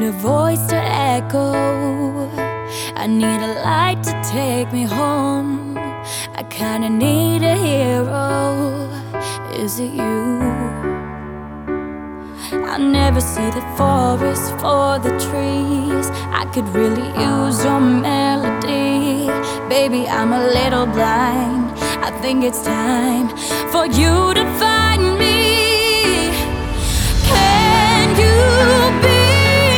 a voice to echo. I need a light to take me home. I kinda need a hero. Is it you? I never see the forest for the trees. I could really use your melody. Baby, I'm a little blind. I think it's time for you to find me.